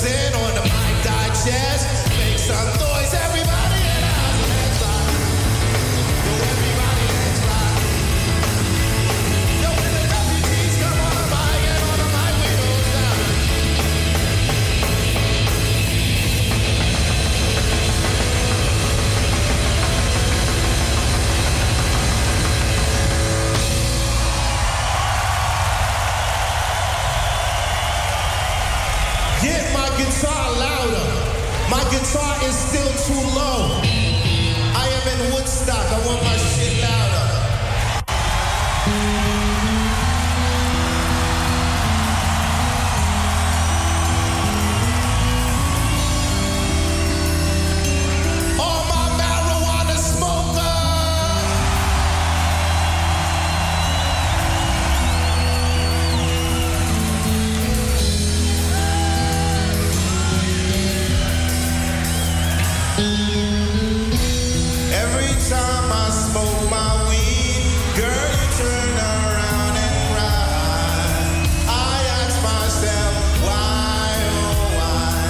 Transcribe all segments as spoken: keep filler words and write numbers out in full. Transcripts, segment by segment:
represent on the mic digest. Make some noise, everybody in the house. Let's rock. Yo, everybody, let's rock. Yo, when the refugees come on the mic and on the mic we don't stop. Get my guitar louder. My guitar is still too low. I am in Woodstock. I want my shit louder. All my marijuana smokers. Every time I smoke my weed, girl, you turn around and cry. I ask myself, why, oh why?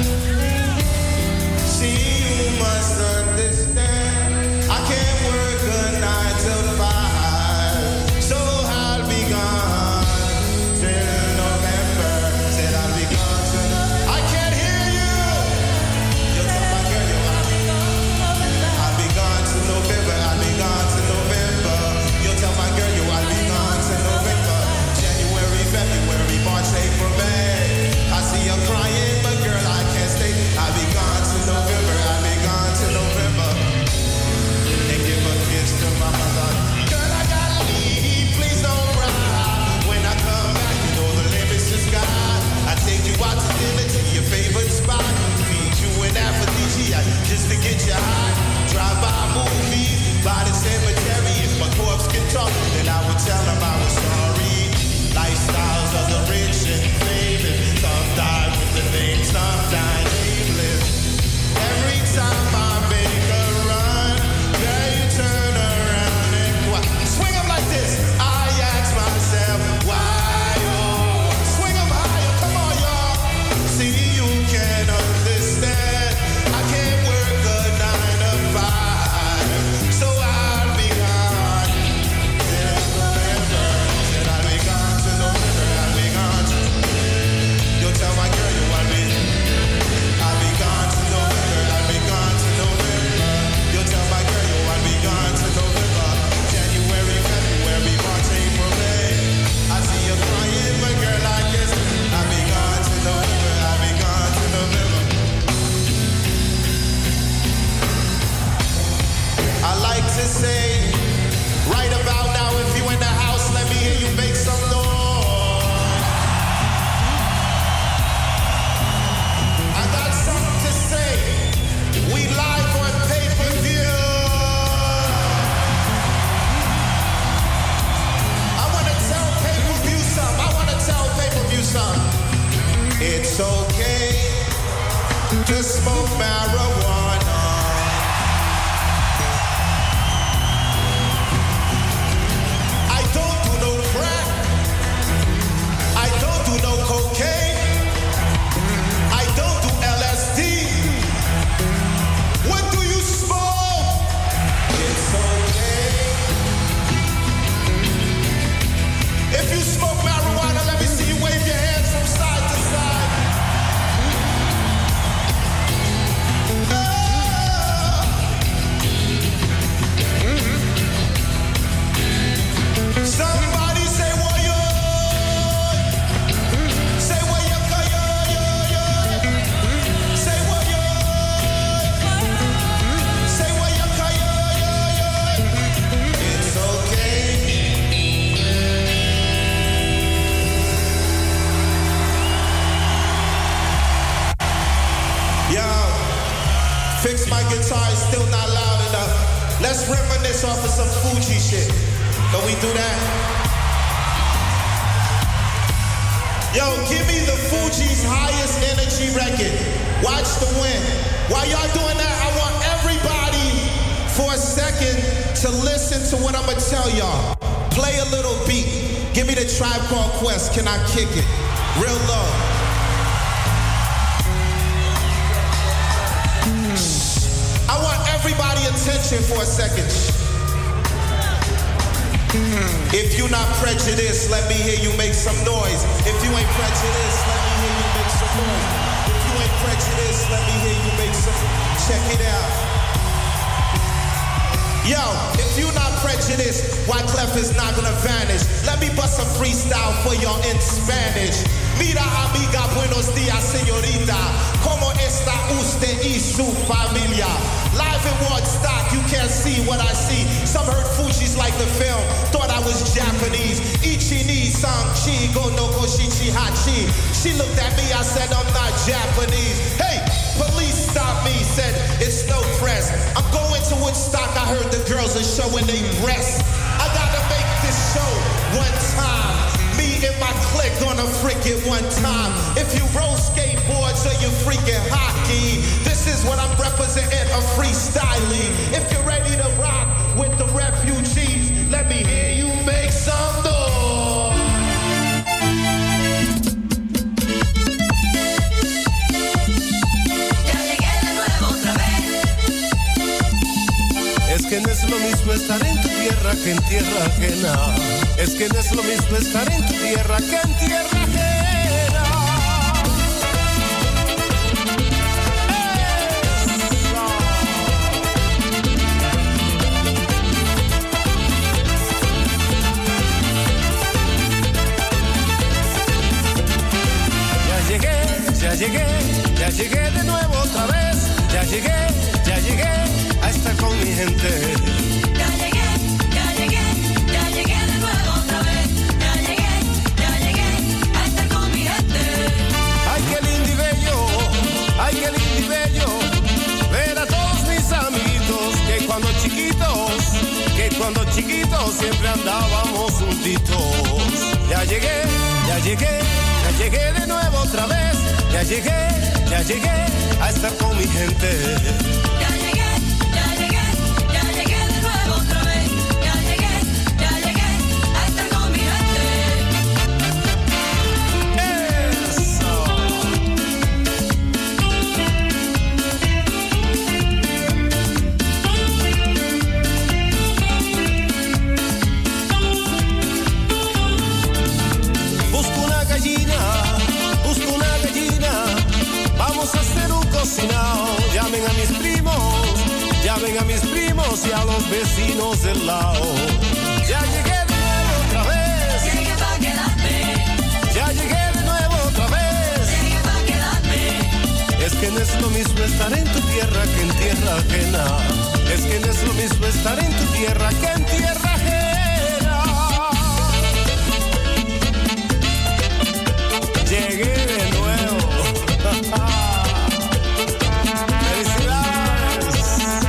See, you must understand, I can't work a nine till five, so I'll be gone till November. Said I'll be gone till I can't hear you. You tell my girl you I'll be I'll be gone till November. I'll be gone till November. You tell my girl you I'll be gone till November. January, February, March, April, May. I see you crying, but girl I can't stay. I'll be gone till November. I'll be gone till November. And give a kiss to my mother. Girl, I gotta leave. Please don't cry. When I come back, you know the limit's the sky. I take you out to dinner to your favorite spot. Feed you an aphrodisiac just to get you high. Drive by movies, by the cemetery. If my corpse can talk, then I would tell them I was sorry. Lifestyles of the rich and famous. Some die with the name, some die nameless. Every time I make a run, girl, you turn around and what? Swing 'em like this. I ask myself, why, oh? Swing 'em higher, come on, y'all. See, you can understand. I can't work a nine to five, so I'll be gone till November. Said I'll be gone till November. I'll be gone. You tell my girl you want me. I'll be gone till November. I'll be gone till November. You tell my girl you want me gone till November. January, February, March, April, May. I see you crying, but girl I guess I'll be gone till November. I'll be gone till November. I like to say, right about now, if you in the house, let me hear you make some noise. I got something to say. We live on pay-per-view. I want to tell pay-per-view something. I want to tell pay-per-view something. It's okay to smoke marijuana. I don't do no crack. I don't do no cocaine. I don't do L S D. What do you smoke? It's okay. If you smoke marijuana, let me see you wave your hands from side to side. Somebody say what you say what you say what you say what you it's okay. Yo, fix my guitar, it's still not loud enough. Let's reminisce off of some Fuji shit. Can we do that? Yo, give me the Fuji's highest energy record. Watch the wind. While y'all doing that, I want everybody for a second to listen to what I'm gonna tell y'all. Play a little beat. Give me the Tribe Called Quest. Can I kick it? Real low. here for a second. If you're not prejudiced, let me hear you make some noise. If you ain't prejudiced, let me hear you make some noise. If you ain't prejudiced, let me hear you make some. Check it out. Yo, if you're not prejudiced, Wyclef is not gonna vanish. Let me bust a freestyle for y'all in Spanish. Mira amiga, buenos días señorita. Como está usted y su familia? Live in Woodstock, you can't see what I see. Some heard Fuji's like the film, thought I was Japanese. Ichi ni san chi go no go shichi hachi. She looked at me, I said I'm not Japanese. Hey, police stopped me, said it's no press. I'm going to Woodstock, I heard the girls are showing their breasts. I gotta make this show one time. Me and my clique gonna freak it one time. If you roll skateboards or you freaking hockey, this is what I'm representing, a freestyling. If you're ready to rock with the refugees, let me hear you make some noise. Ya llegué de nuevo otra vez. Es que no es lo mismo estar en tu tierra que en tierra ajena. Es que no es lo mismo estar en tu tierra que en tierra ajena. Eso. Ya llegué, ya llegué, ya llegué de nuevo otra vez. Ya llegué, ya llegué a estar con mi gente. Ya llegué, ya llegué, ya llegué de nuevo otra vez. Ya llegué, ya llegué a estar con mi gente. Ay, qué lindo y bello, ay, qué lindo y bello ver a todos mis amiguitos que cuando chiquitos, que cuando chiquitos siempre andábamos juntitos. Ya llegué, ya llegué, ya llegué de nuevo otra vez. Ya llegué, ya llegué a estar con mi gente. Ya llegué, ya llegué, ya llegué de nuevo otra vez. Ya llegué, ya llegué a estar con mi gente. Eso. Busco una gallina, busco una gallina. Vamos a hacer un cocinado. Llamen a mis primos, llamen a mis primos y a los vecinos del lado. Ya llegué de nuevo otra vez. Llegué pa' quedarme. Ya llegué de nuevo otra vez. Llegué pa' quedarme. Es que no es lo mismo estar en tu tierra que en tierra ajena. Es que no es lo mismo estar en tu tierra que en tierra ajena. Llegué de nuevo. ¡Felicidades!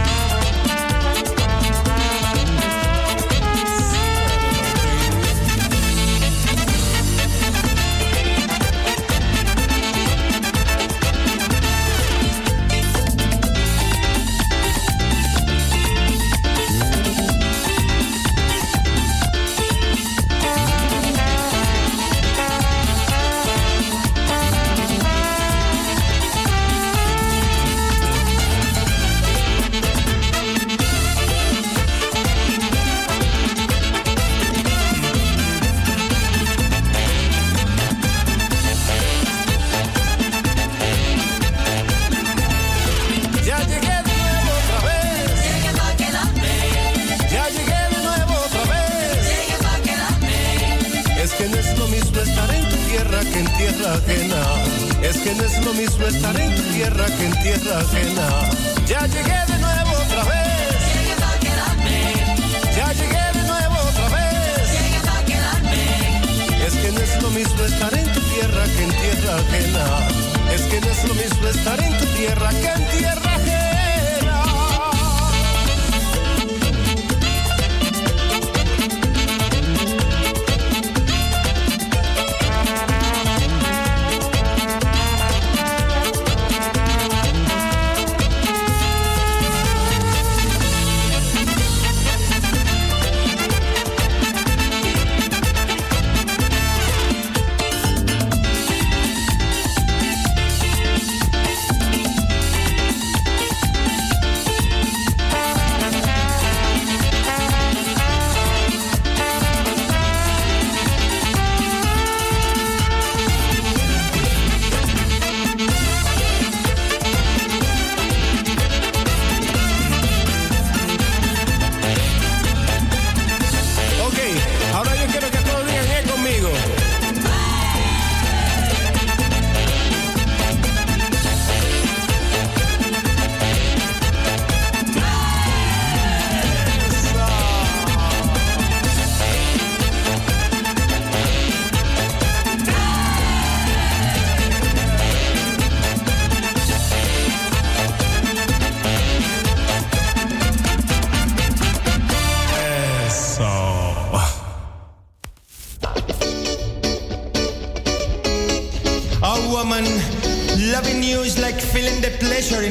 Ya llegué de nuevo otra vez. Llegué pa' quedarme. Ya llegué de nuevo otra vez. Llegué pa' quedarme. Es que no es lo mismo estar en tu tierra que en tierra ajena. Es que no es lo mismo estar en tu tierra que en tierra ajena. Ya llegué de nuevo otra vez. Llegué pa' quedarme. Ya llegué de nuevo otra vez. Llegué pa' quedarme. Es que no es lo mismo estar en tu tierra que en tierra ajena. Es que no es lo mismo estar en tu tierra que en tierra ajena.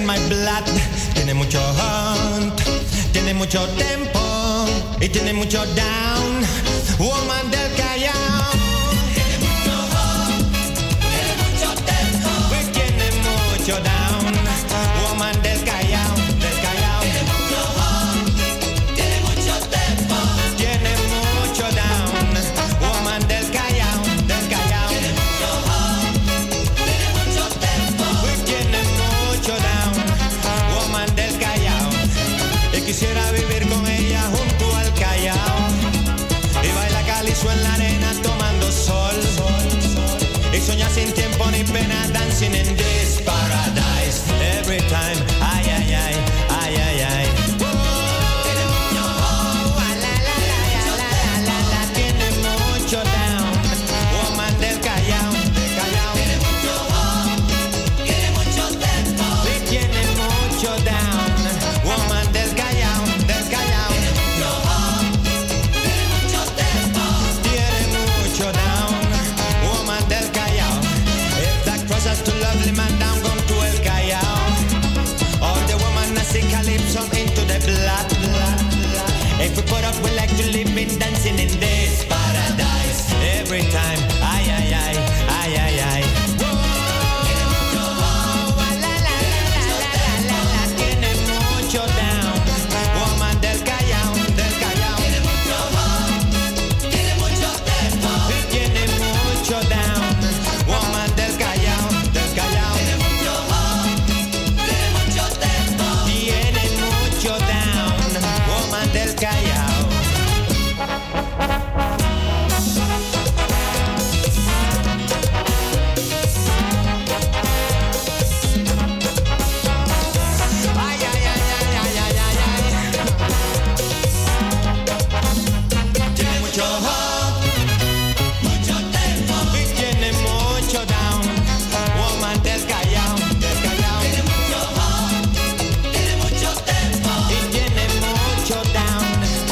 in my blood. Tiene mucho hunt, tiene mucho tempo y tiene mucho down. Woman del Callao. Tiene mucho hunt, tiene mucho tempo y tiene mucho down. Woman del Callao, del Callao. Tiene mucho hunt, tiene mucho tempo, tiene mucho down. Woman del Callao, del Callao. Tiene mucho hunt, tiene mucho tempo y tiene mucho down. Woman del Callao. Y quisiera vivir con ella junto al Callao y baila calizo en la arena tomando sol y soñar sin tiempo ni pena, dancing in this paradise every time. Ay, ay, ay, ay, ay, ay. Tiene mucho oh, la, la, la, la, la, la, la, tiene mucho down. Woman del Callao, del Callao. Tiene mucho oh, tiene mucho tempo y tiene mucho down. Woman del Callao, del Callao. Tiene mucho oh, tiene mucho tempo, tiene mucho down. Woman del Callao. If that crosses to lovely man down, gone to El Callao. All the woman I sing calypso into the blood, blood, blood. If we put up, we like to live in dancing in this paradise every time. Ay, ay, ay, ay, ay, ay. Tiene mucho oh, la, la, la, la, la, la, la, tiene mucho down. Woman del Callao, del Callao. Tiene mucho oh, tiene mucho tempo y tiene mucho down. Woman del Callao, del Callao. Tiene mucho oh, tiene mucho tempo, tiene mucho down. Woman del Callao. Ay, ay, ay, ay, ay, ay, ay, ay. Tiene mucho hop, mucho tempo y tiene mucho down. Woman del Callao, del Callao. Tiene mucho hop, tiene mucho tempo y tiene mucho down.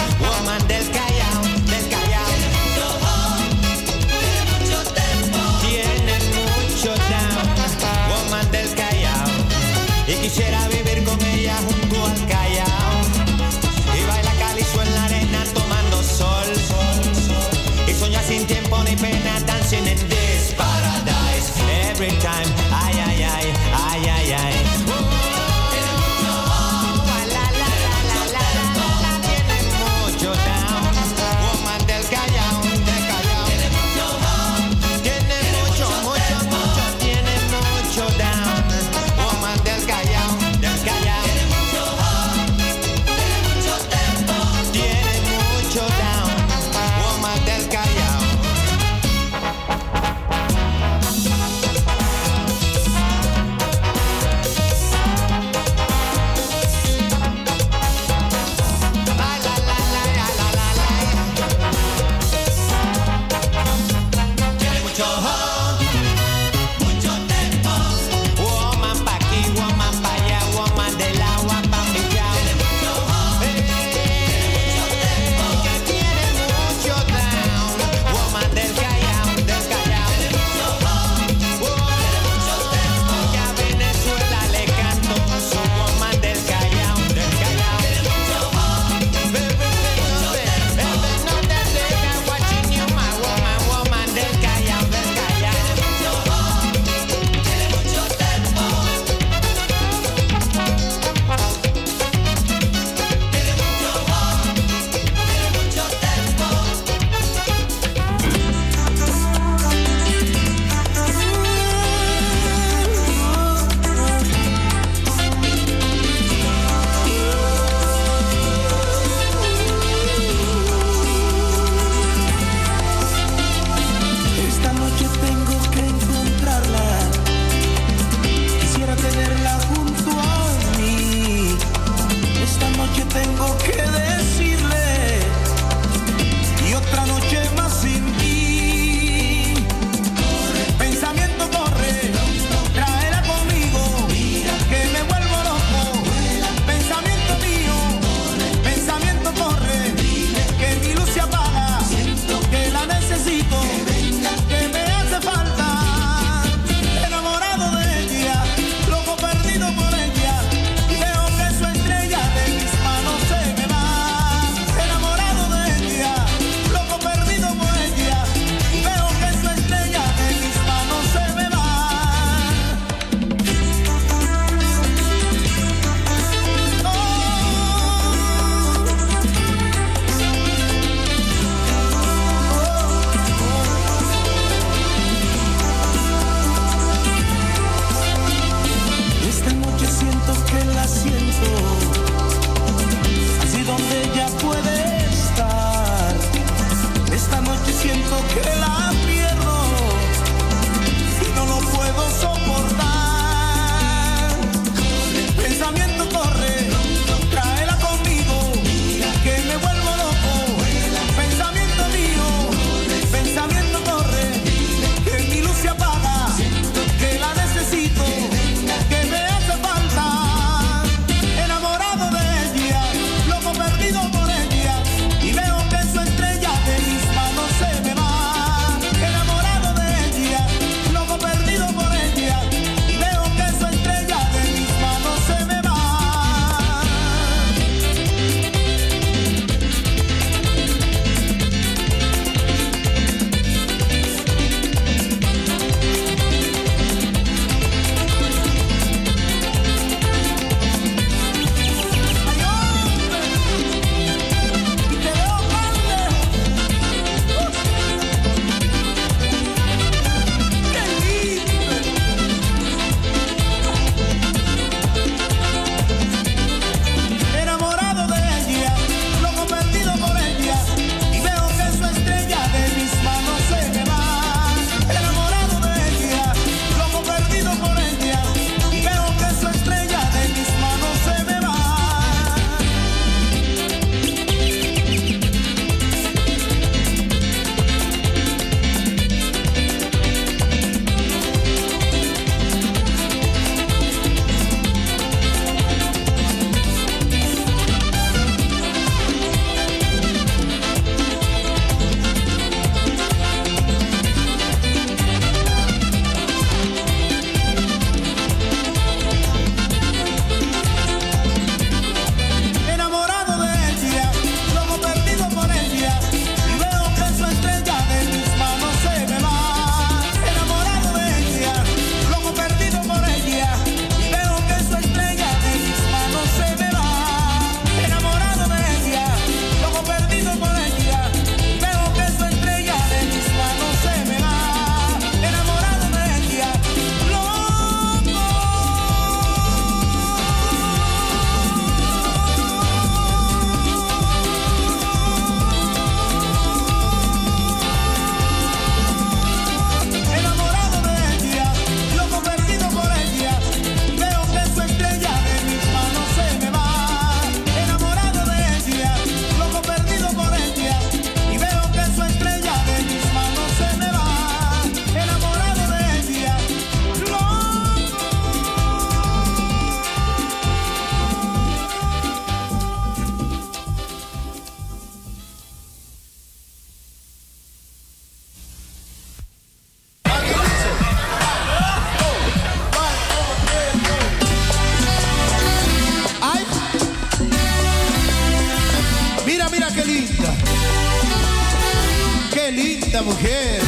linda mujer.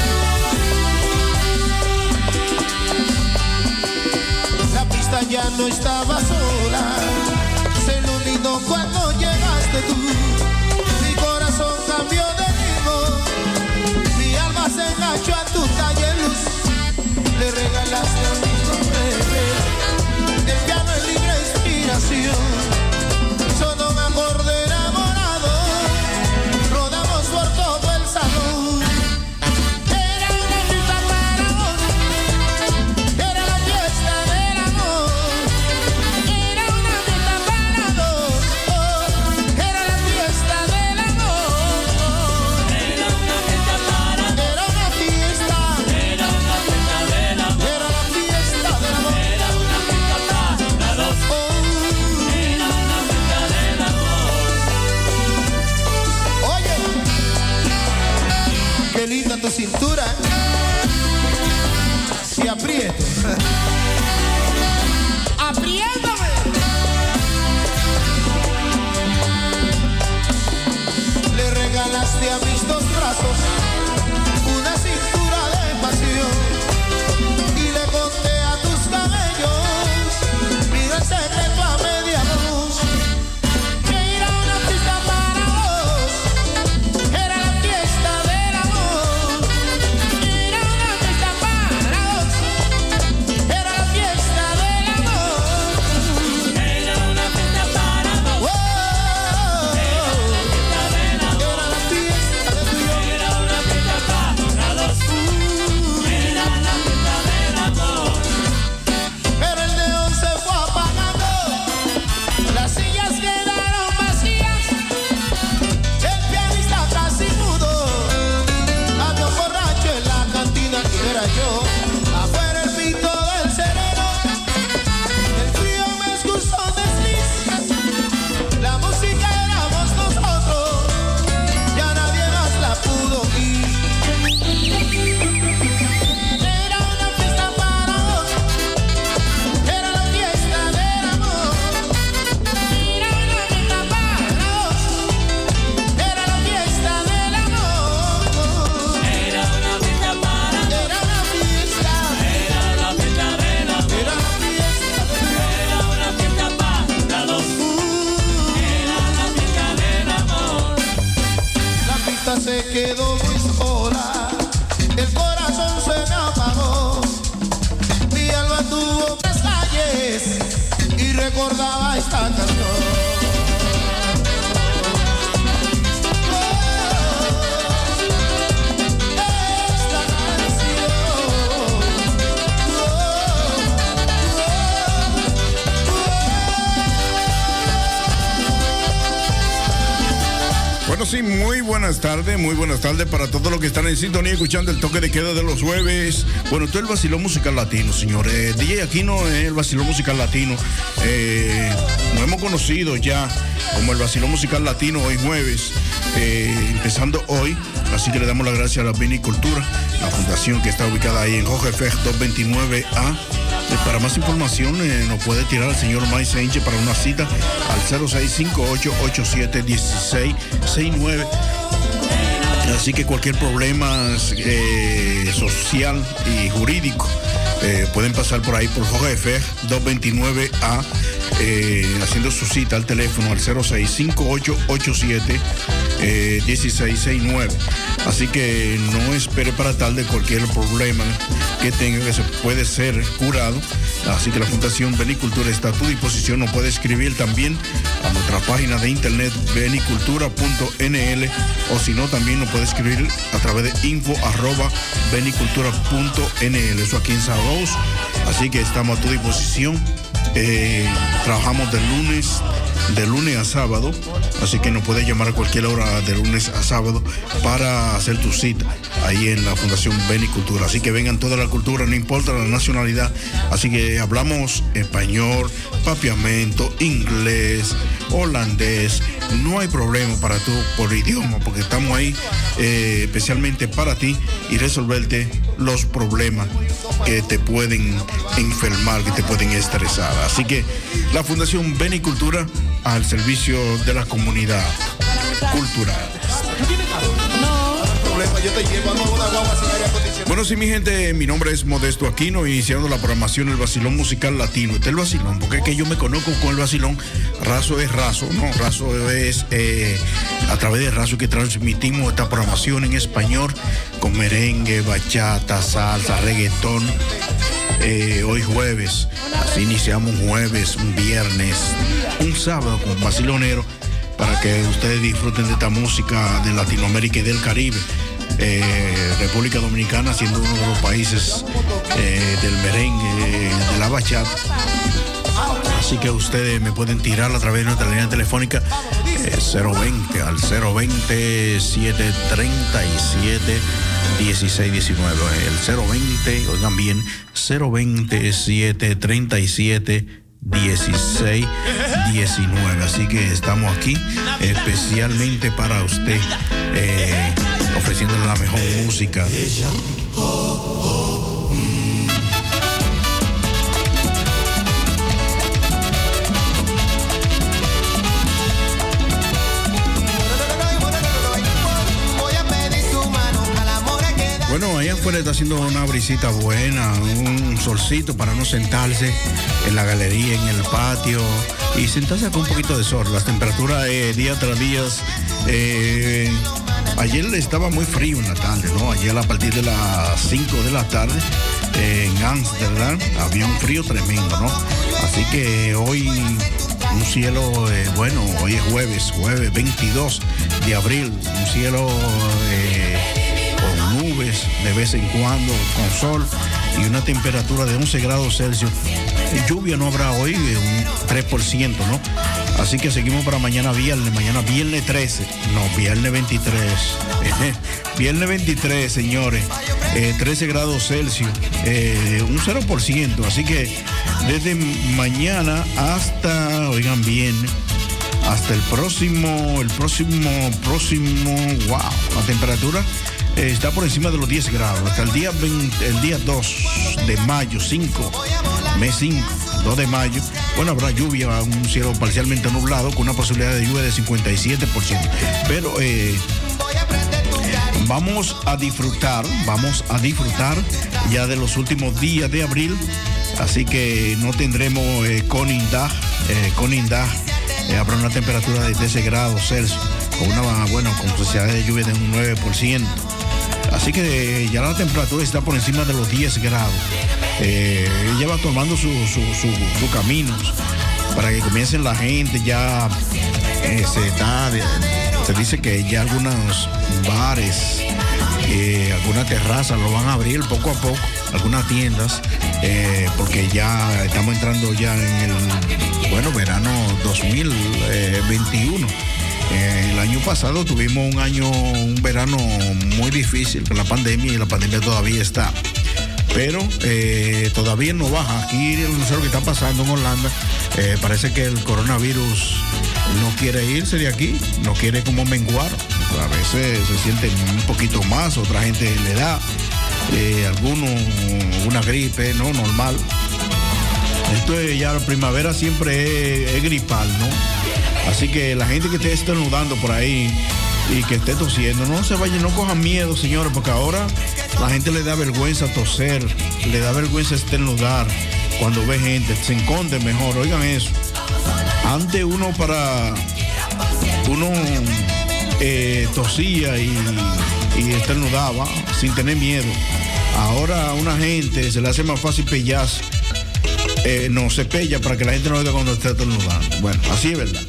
La pista ya no estaba sola, se iluminó cuando llegaste tú. Mi corazón cambió de ritmo, mi alma se enganchó a tu talle luz. Le regalaste a mi bebé el piano en libre inspiración. Sonó un acorde enamorado, rodamos por todo el salón. Era una fiesta para vos, era la fiesta del amor. Era una fiesta para dos, oh, era la fiesta del amor. Era una fiesta para dos, era una fiesta, era una fiesta del amor. Era la fiesta del amor, era una fiesta para dos, oh. Qué linda tu cintura, si aprieto, apriétame. Le regalaste a mis dos brazos una cintura de pasión y le conté a tus cabellos, mira el secreto a media luz. Que era una fiesta para vos, era la fiesta del amor. Era una fiesta para vos, era la fiesta del amor. Era una fiesta para vos, oh, era la fiesta del amor. Era una fiesta para dos, era la fiesta del amor. Pero el neón se fue apagando, las sillas quedaron vacías, el pianista casi mudo, había un borracho en la cantina y era yo. Afuera el pito del sereno, el frío me excusó desliz, la música éramos nosotros, ya nadie más la pudo oír. Era una fiesta para vos, era la fiesta del amor. Era una fiesta para vos, era la fiesta del amor. Era una fiesta para vos, era una fiesta, era la fiesta del amor. Era la fiesta del amor, era una fiesta para dos, era la fiesta del amor. La pista se quedó muy sola, el corazón se me apagó, mi alma tuvo tres calles y recordaba esta canción. Esta canción. Bueno, sí, muy buenas tardes, muy buenas tardes para todos los que están en sintonía escuchando el toque de queda de los jueves. Bueno, esto es el vacilón musical latino, señores. D J Aquino es el vacilón musical latino. Eh, nos hemos conocido ya como el vacilón musical latino hoy jueves, eh, empezando hoy. Así que le damos las gracias a la Vinicultura, la fundación que está ubicada ahí en Jorge F doscientos veintinueve A. Para más información eh, nos puede tirar al señor Mike Sánchez para una cita al cero seis cinco ocho ocho siete uno seis seis nueve. Así que cualquier problema eh, social y jurídico eh, pueden pasar por ahí por Jorge F doscientos veintinueve A eh, haciendo su cita al teléfono al cero seis cinco ocho ocho siete uno seis seis nueve. Así que no espere para tal de cualquier problema que tenga, que se puede ser curado. Así que la Fundación Benicultura está a tu disposición. Nos puede escribir también a nuestra página de internet benicultura punto n l, o si no también nos puede escribir a través de info arroba benicultura punto n l. Eso aquí en Sabados. Así que estamos a tu disposición. Eh, trabajamos de lunes de lunes a sábado, así que nos puedes llamar a cualquier hora de lunes a sábado para hacer tu cita ahí en la Fundación Benicultura. Así que vengan toda la cultura, no importa la nacionalidad. Así que hablamos español, papiamento, inglés, holandés. No hay problema para tú por idioma, porque estamos ahí eh, especialmente para ti y resolverte los problemas que te pueden enfermar, que te pueden estresar. Así que la Fundación Benicultura al servicio de la comunidad cultural. No. problema. Yo te llevo a una guagua sin aire acondicionado. Bueno, sí, mi gente, mi nombre es Modesto Aquino, iniciando la programación del Vacilón Musical Latino. Este es el vacilón, porque es que yo me conozco con el vacilón. Razo es razo, ¿no? Razo es eh, a través de Razo que transmitimos esta programación en español con merengue, bachata, salsa, reggaetón. Eh, hoy jueves, así iniciamos un jueves, un viernes, un sábado con Vacilonero para que ustedes disfruten de esta música de Latinoamérica y del Caribe. Eh, República Dominicana siendo uno de los países eh, del merengue, eh, de la bachata. Así que ustedes me pueden tirar a través de nuestra línea telefónica eh, cero veinte al cero veinte, siete treinta y siete, dieciséis diecinueve. El cero veinte, oigan bien, cero veinte, siete treinta y siete, dieciséis diecinueve. Así que estamos aquí especialmente para usted, eh, ofreciéndole la mejor música. Bueno, allá afuera está haciendo una brisita buena, un solcito para no sentarse en la galería, en el patio y sentarse con un poquito de sol. Las temperaturas eh, día tras día, eh, ayer estaba muy frío en la tarde, ¿no? Ayer a partir de las cinco de la tarde eh, en Ámsterdam había un frío tremendo, ¿no? Así que hoy un cielo, eh, bueno, hoy es jueves, jueves veintidós de abril, un cielo... Eh, con nubes de vez en cuando, con sol y una temperatura de once grados Celsius. Lluvia no habrá hoy, un tres por ciento, ¿no? Así que seguimos para mañana viernes, mañana viernes trece, no, viernes veintitrés, viernes veintitrés, señores, eh, trece grados Celsius, eh, un cero por ciento, así que desde mañana hasta, oigan bien, hasta el próximo, el próximo, próximo, wow, la temperatura Eh, está por encima de los diez grados, hasta el día veinte, el día dos de mayo, cinco, mes cinco, dos de mayo, bueno, habrá lluvia, un cielo parcialmente nublado, con una posibilidad de lluvia de cincuenta y siete por ciento, pero eh, vamos a disfrutar, vamos a disfrutar ya de los últimos días de abril, así que no tendremos eh, Conindaj, eh, Conindaj, eh, habrá una temperatura de trece grados Celsius, con una, bueno, con posibilidad de lluvia de un nueve por ciento. Así que eh, ya la temperatura está por encima de los diez grados. Eh, ella va tomando su, su, su, su camino para que comiencen la gente. Ya eh, se, está, se dice que ya algunos bares, eh, algunas terrazas lo van a abrir poco a poco, algunas tiendas, eh, porque ya estamos entrando ya en el, bueno, verano dos mil veintiuno. Eh, el año pasado tuvimos un año, un verano muy difícil con la pandemia y la pandemia todavía está. Pero eh, todavía no baja. Aquí no sé lo que está pasando en Holanda. Eh, parece que el coronavirus no quiere irse de aquí, no quiere como menguar. A veces se siente un poquito más, otra gente le da. Eh, algunos una gripe, ¿no? Normal. Esto es ya la primavera siempre es, es gripal, ¿no? Así que la gente que esté estornudando por ahí y que esté tosiendo, no se vayan, no cojan miedo, señores, porque ahora la gente le da vergüenza toser, le da vergüenza estornudar cuando ve gente, se esconde mejor, oigan eso. Antes uno para, uno eh, tosía y, y estornudaba sin tener miedo. Ahora a una gente se le hace más fácil pellarse. Eh, no se pella para que la gente no oiga cuando esté estornudando. Bueno, así es verdad.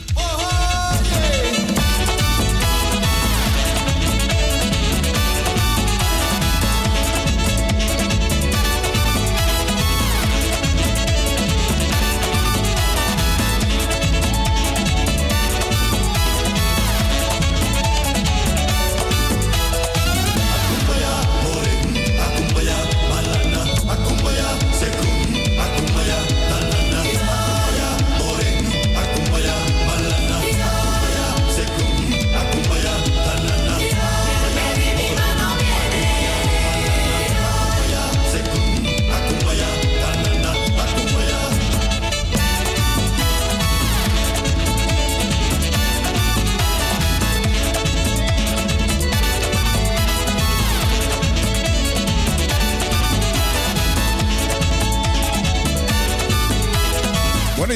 Akumbaya,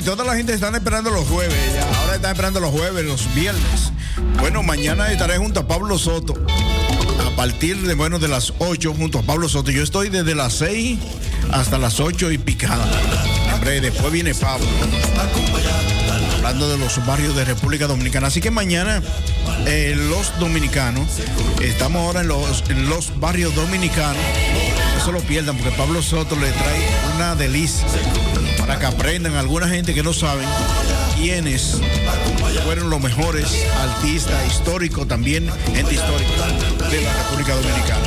toda la gente están esperando los jueves, ya. Ahora están esperando los jueves, los viernes. Bueno, mañana estaré junto a Pablo Soto. A partir de, bueno, de las ocho junto a Pablo Soto. Yo estoy desde las seis hasta las ocho y picada. Hombre, después viene Pablo. Hablando de los barrios de República Dominicana. Así que mañana eh, los dominicanos, estamos ahora en los, en los barrios dominicanos. No se lo pierdan porque Pablo Soto le trae una delicia para que aprendan alguna gente que no saben quiénes fueron los mejores artistas históricos, también gente histórica de la República Dominicana.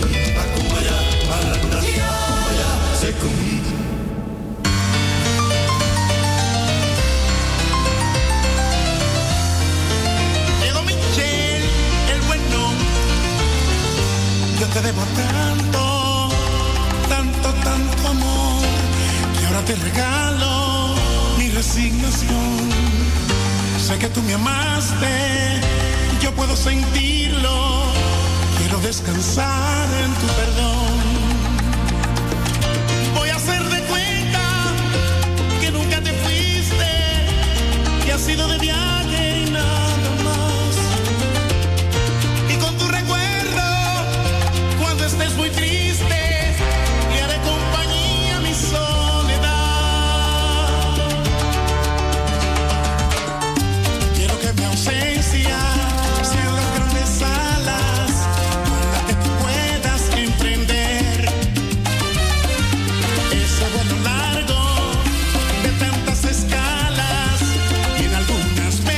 Llegó Michelle, el bueno. Yo te debo tanto, tanto, tanto amor, que ahora te regalo mi resignación. Sé que tú me amaste, yo puedo sentirlo, quiero descansar en tu perdón. Voy a hacer de cuenta que nunca te fuiste, que has sido de viaje y nada más. Y con tu recuerdo, cuando estés muy triste, le haré compañía a mi soledad. Quiero que mi ausencia sean las grandes alas con las que tú puedas emprender ese vuelo largo de tantas escalas, y en algunas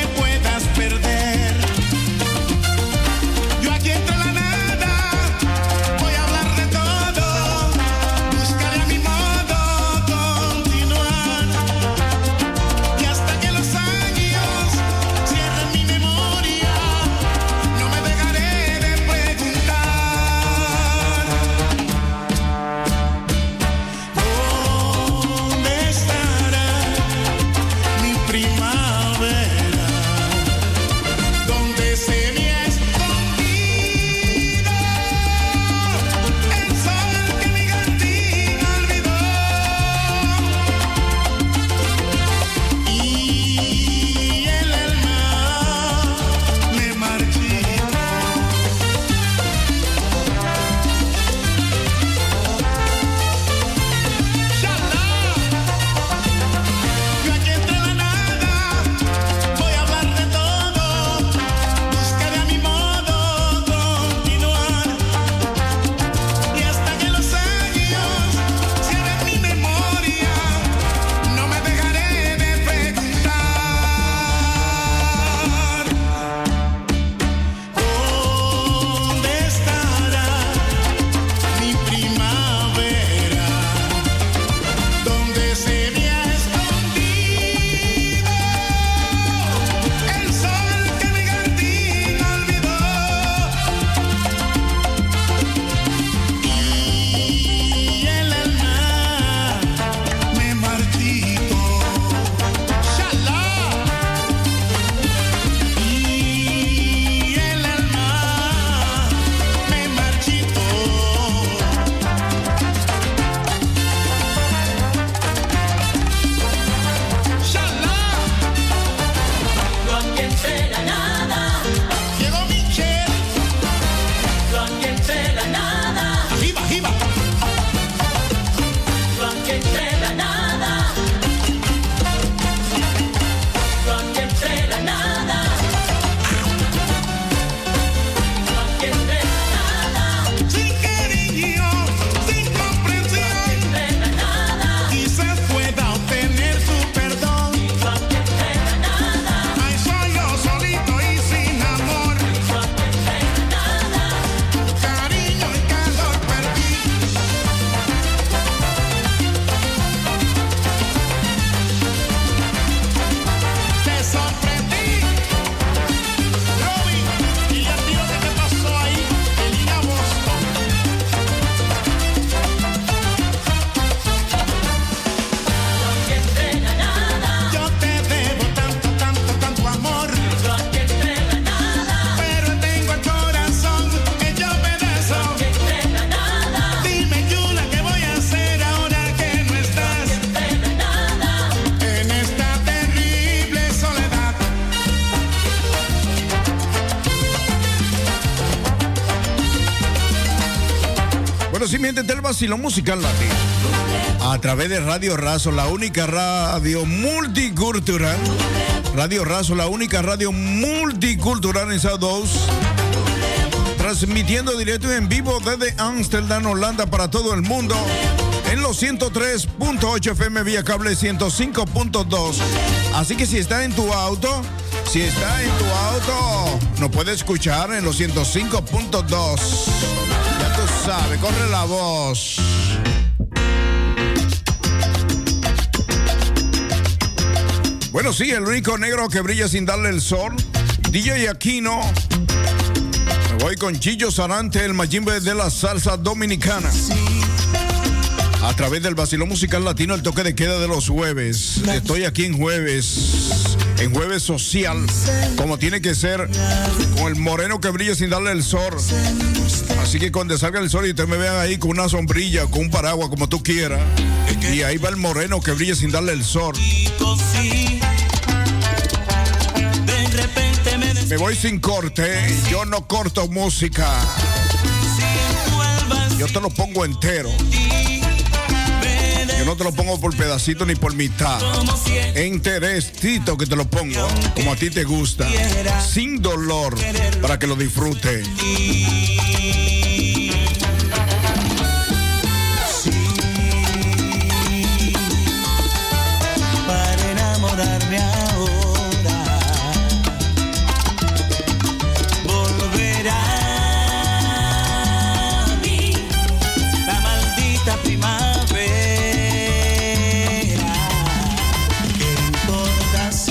Bueno, sí, mientras el vacilón musical latino. A través de Radio Razo, la única radio multicultural. Radio Razo, la única radio multicultural en South Coast. Transmitiendo directo y en vivo desde Ámsterdam, Holanda, para todo el mundo. En los ciento tres punto ocho F M vía cable ciento cinco punto dos. Así que si está en tu auto, si está en tu auto, nos puede escuchar en los ciento cinco punto dos. Ya tú sabes, corre la voz. Bueno, sí, el único negro que brilla sin darle el sol. D J Aquino. Me voy con Chillo Sarante, el Mayimbe de la salsa dominicana. A través del vacilón musical latino, el toque de queda de los jueves. Estoy aquí en jueves, en jueves social, como tiene que ser, con el moreno que brilla sin darle el sol. Así que cuando salga el sol y ustedes me vean ahí con una sombrilla, con un paraguas, como tú quieras, y ahí va el moreno que brilla sin darle el sol. Me voy sin corte, yo no corto música. Yo te lo pongo entero. Yo no te lo pongo por pedacito ni por mitad. Enterestito que te lo pongo, como a ti te gusta. Sin dolor, para que lo disfrutes. Para enamorarme ahora, volverá a mí la maldita primavera. ¿Qué importa si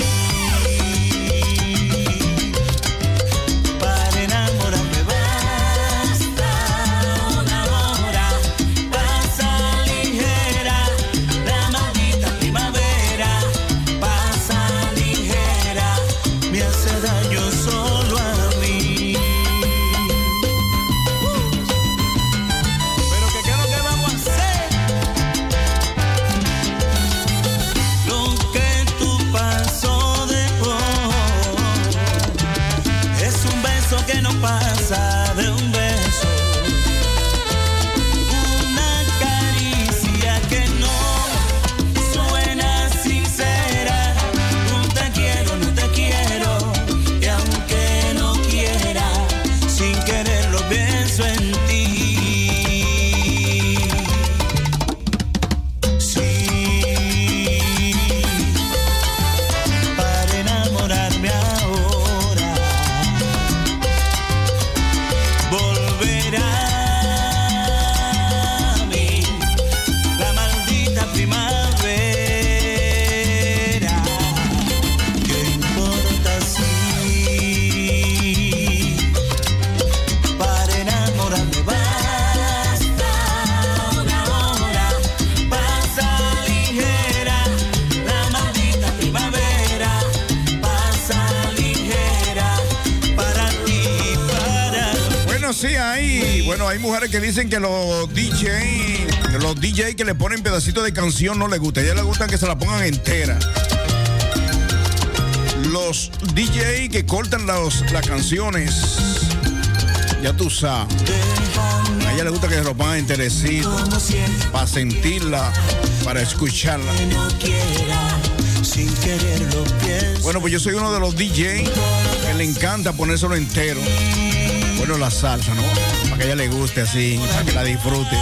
para enamorarme basta una hora? Pasa ligera la maldita primavera, pasa ligera, me hace daño solo a mí. Pero que qué es lo que vamos a hacer. Lo que tu paso dejó es un beso que no pasa de un beso, una caricia que no suena sincera. No te quiero, no te quiero, y aunque no quiera, sin quererlo pienso en ti. Sí, para enamorarme ahora, volverá a mí la maldita primavera. ¿Qué importa si para enamorarme basta una hora? Pasa ligera la maldita primavera, pasa ligera para ti, para Bueno, sí, hay, bueno, hay mujeres que dicen que los D J, que los D J que le ponen pedacitos de canción no les gusta. A ellas les gustan que se la pongan entera. Los D J que cortan los, las canciones, ya tú sabes. A ella le gusta que se lo pongan enterecito, como siempre, para sentirla, para escucharla. que no quiera, sin quererlo pienso. Bueno, pues yo soy uno de los D J que le encanta ponérselo entero. Bueno, la salsa, ¿no? Para que a ella le guste así, para que la disfrute.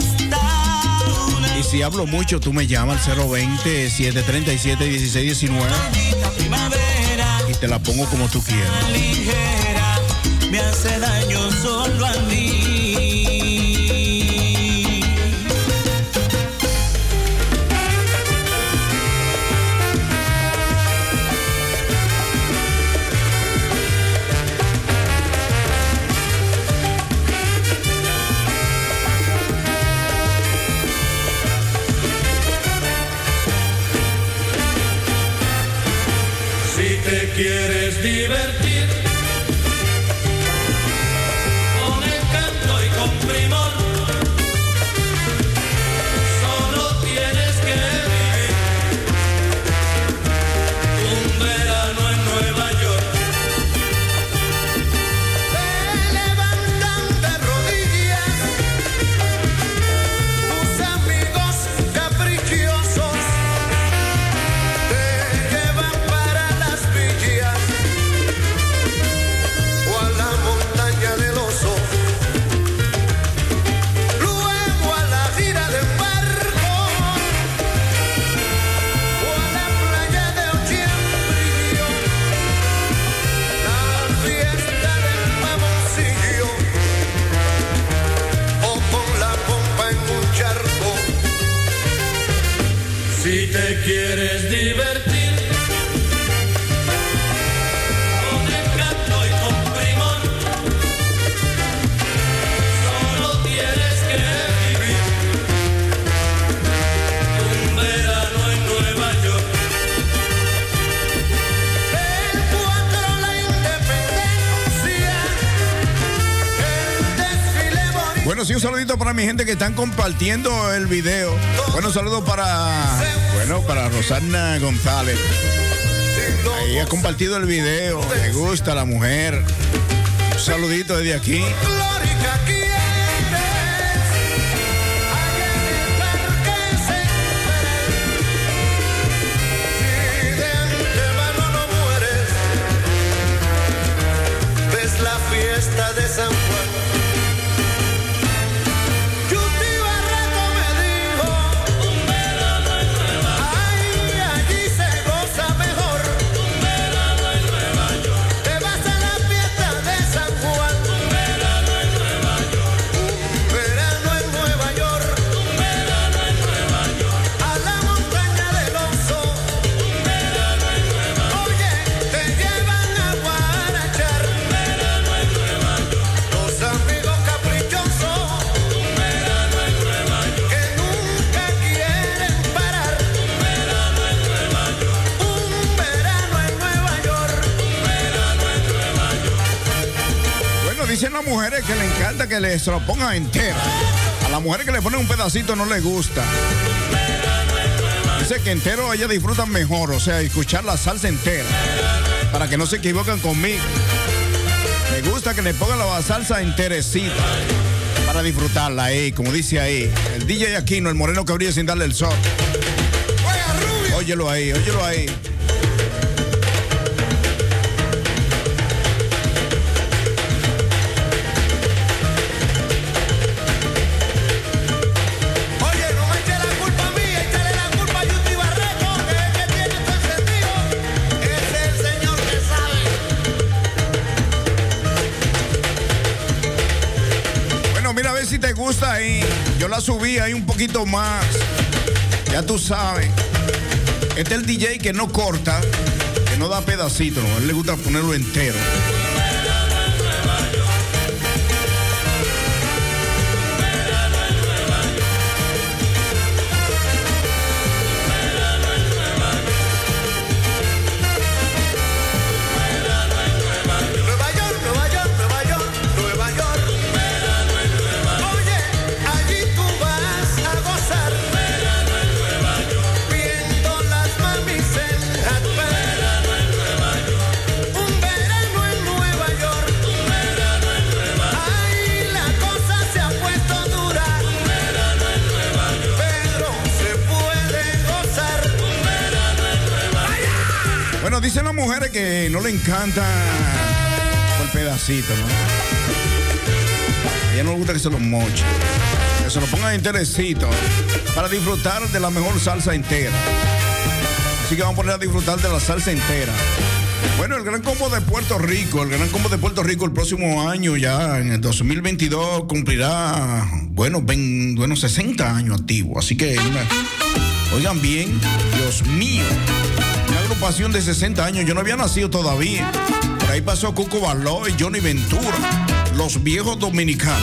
Y si hablo mucho, tú me llamas al cero veinte, siete treinta y siete, dieciséis diecinueve Primavera y te la pongo como tú quieras. ligera, me hace daño solo a mí. Si te quieres divertir, Bueno, sí, un saludito para mi gente que están compartiendo el video. Bueno, un saludo para, bueno, para Rosana González. Ella ha compartido el video. Me gusta la mujer. Un saludito desde aquí. La fiesta de San Juan. Yuti Barreto me dijo, un verano en Nueva York. Ay, allí se goza mejor. Un verano en Nueva York. Te vas a la fiesta de San Juan. Un verano en Nueva York. Un verano en Nueva York. Un verano en Nueva York. A la montaña del Oso. Un verano en Nueva York. Oye, te llevan a guarachar. Amigos caprichosos, un verano en Nueva York, que nunca quieren parar. Un verano en Nueva York, un verano en Nueva York, un verano en Nueva York. Bueno, dicen las mujeres que le encanta que les se lo pongan entero. A las mujeres que le ponen un pedacito no les gusta. Dice que entero ellas disfrutan mejor, o sea, escuchar la salsa entera. Para que no se equivoquen conmigo. Me gusta que le pongan la salsa enterecita para disfrutarla ahí, como dice ahí. El D J Aquino, el moreno que brilla sin darle el sol. Óyelo ahí, óyelo ahí. Oye, no me eche la culpa a mí, échale la culpa a Yuti Barreto, que es el que tiene esto encendido. Es el señor que sabe. Mira a ver si te gusta ahí. Yo la subí ahí un poquito más. Ya tú sabes. Este es el D J que no corta, que no da pedacitos. A él le gusta ponerlo entero. Nueva York, Nueva York, Nueva York, Nueva York. Oye, allí tú vas a gozar. Verano en Nueva York. Viendo las mamis en verano en Nueva York. Un verano en Nueva York. Un verano en Nueva York. Ay, la cosa se ha puesto dura. Un verano en Nueva York. Pero se puede gozar. Un verano en Nueva York. Bueno, dicen las mujeres que no le encanta el pedacito, ¿no? A ella no le gusta que se lo moche, que se lo pongan enterecito para disfrutar de la mejor salsa entera. Así que vamos a poner a disfrutar de la salsa entera. Bueno, el Gran Combo de Puerto Rico, el Gran Combo de Puerto Rico el próximo año, ya en el dos mil veintidós, cumplirá, bueno, ven, bueno sesenta años activo. Así que, una, oigan bien, Dios mío, una agrupación de sesenta años, yo no había nacido todavía. Por ahí pasó Cuco Barlow y Johnny Ventura, los viejos dominicanos.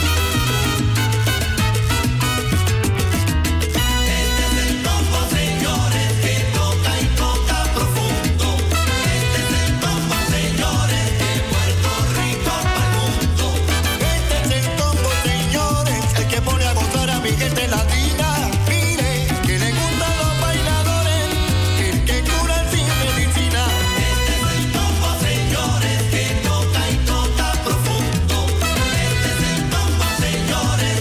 Señores,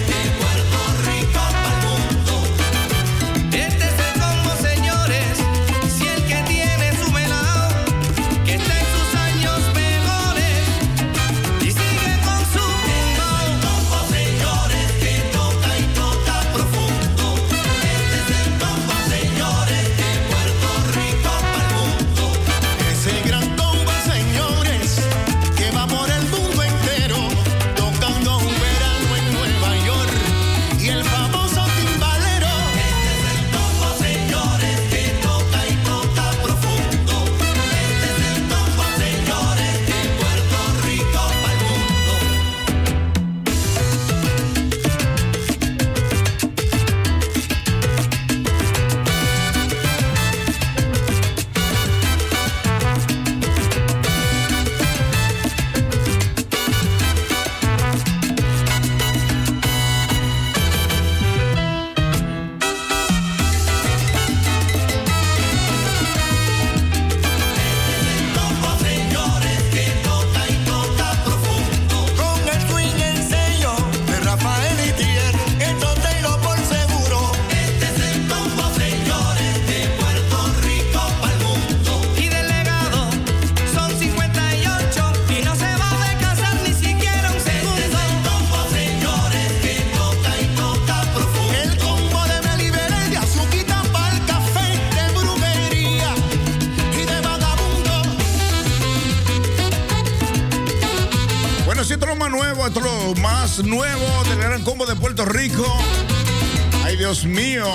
tema nuevo, esto es lo más nuevo del Gran Combo de Puerto Rico. Ay, Dios mío.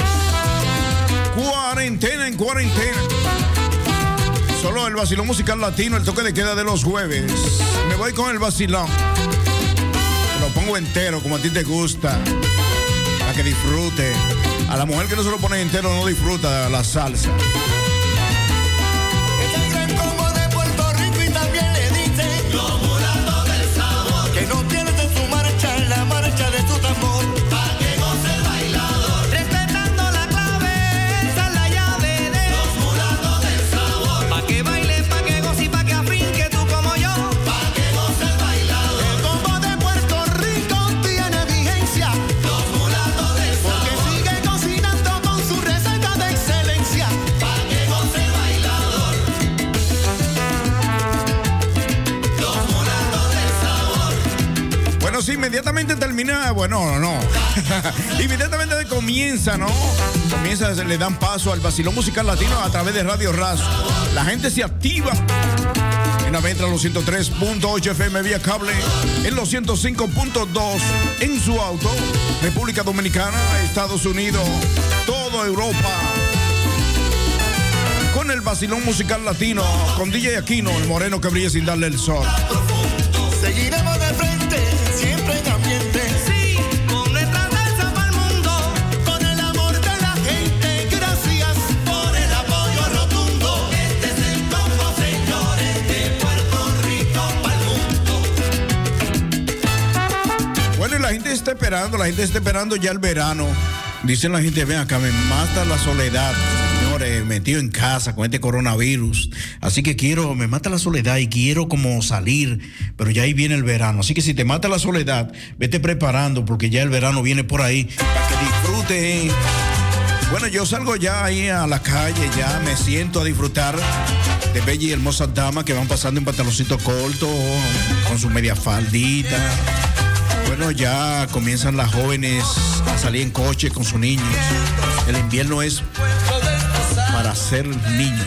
Cuarentena en cuarentena. Solo el vacilón musical latino, el toque de queda de los jueves. Me voy con el vacilón. Lo pongo entero, como a ti te gusta. Para que disfrute. A la mujer que no se lo pone entero no disfruta la salsa. Es el Gran Combo de Puerto Rico y también le dicen los mulatos del sabor. Que no pierden en su marcha, la marcha de su tambor. Pa' que goce el bailador. Respetando la clave, esa es la llave de los mulatos del sabor. Pa' que baile, pa' que goce y pa' que afrinque tú como yo. Pa' que goce el bailador. El combo de Puerto Rico tiene vigencia. Los mulatos del sabor. Porque sigue cocinando con su receta de excelencia. Pa' que goce el bailador. Los mulatos del sabor. Bueno, sí, inmediatamente termina. Bueno, no, no. Inmediatamente comienza, ¿no? Comienza, le dan paso al vacilón musical latino a través de Radio Razo. La gente se activa. Una vez entra a los ciento tres punto ocho F M vía cable, en los ciento cinco punto dos en su auto, República Dominicana, Estados Unidos, toda Europa. Con el vacilón musical latino, con D J Aquino, el moreno que brilla sin darle el sol. Seguiremos de frente, siempre en ambiente. Sí, con nuestra salsa para el mundo, con el amor de la gente. Gracias por el apoyo rotundo. Este es el combo, señores, de Puerto Rico para el mundo. Bueno, y la gente está esperando, la gente está esperando ya el verano. Dicen la gente, ven acá, me mata la soledad, señores, metido en casa con este coronavirus. Así que quiero, me mata la soledad y quiero como salir, pero ya ahí viene el verano. Así que si te mata la soledad, vete preparando porque ya el verano viene por ahí para que disfruten. Bueno, yo salgo ya ahí a la calle, ya me siento a disfrutar de bellas y hermosas damas que van pasando en pantaloncito corto, con su media faldita. Bueno, ya comienzan las jóvenes a salir en coche con sus niños. El invierno es para ser niños.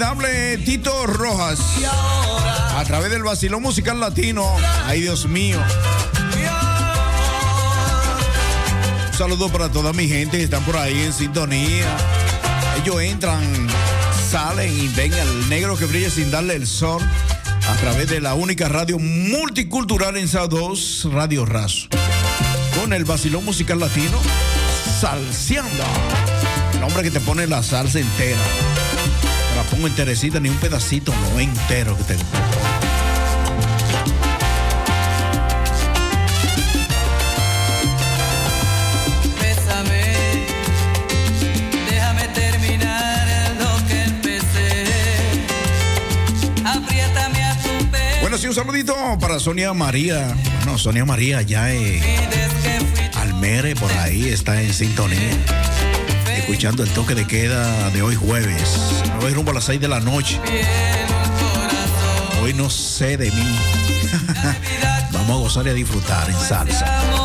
inolvidable Tito Rojas. A través del vacilón musical latino. Ay, Dios mío. Un saludo para toda mi gente que están por ahí en sintonía. Ellos entran, salen y ven al negro que brilla sin darle el sol. A través de la única radio multicultural en Sao dos, Radio Razo. Con el vacilón musical latino, Salseando. El hombre que te pone la salsa entera. Te la pongo enterecita, ni un pedacito, no entero que te pongo. Bésame, déjame terminar lo que empecé. Apriétame a tu pecho. Bueno, sí, un saludito para Sonia María. Bueno, Sonia María ya es Almere, por ahí está en sintonía. Escuchando el toque de queda de hoy jueves. Hoy rumbo a las seis de la noche. Hoy no sé de mí. Vamos a gozar y a disfrutar en salsa.